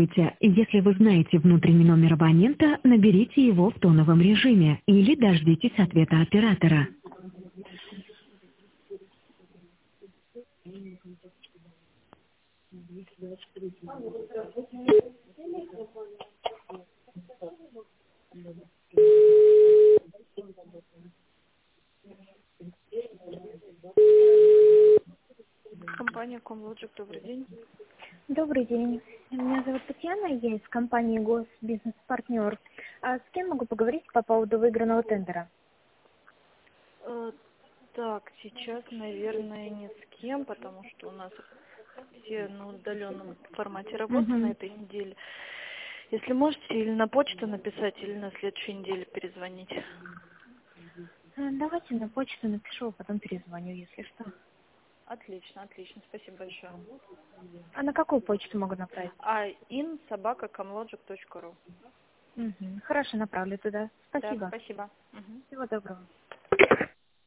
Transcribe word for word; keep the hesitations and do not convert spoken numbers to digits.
Здравствуйте. Если вы знаете внутренний номер абонента, наберите его в тоновом режиме или дождитесь ответа оператора. Компания Comlogic, добрый день. Добрый день. Меня зовут Татьяна, я из компании Госбизнес-партнер. А с кем могу поговорить по поводу выигранного тендера? Э, так, сейчас, наверное, ни с кем, потому что у нас все на удаленном формате работы на Угу. этой неделе. Если можете, или на почту написать, или на следующей неделе перезвонить. Давайте на почту напишу, а потом перезвоню, если что. Отлично, отлично, спасибо большое. А на какую почту могу направить? А ин собака комлоджик точка ру. Угу. Хорошо, направлю туда. Да, Спасибо. спасибо. Мгм. Всего доброго.